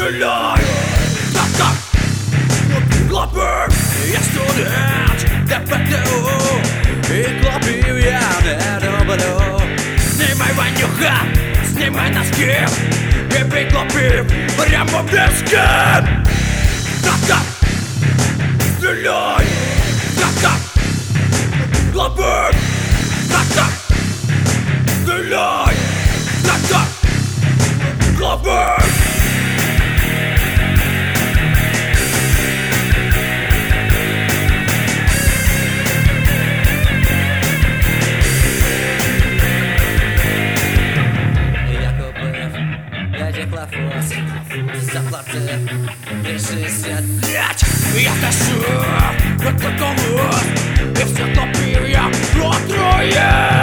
стреляй! Так, хлопок, я студент ДПТУ, и хлопів я не люблю. Снимай, Ванюха, снимай носки, и бей хлопів прямо в виски. Так, стреляй! Так, хлопок, так, стреляй! Так, хлопок! Заплатив 65. Я ташу, как комусь, и все хлопів я протрує.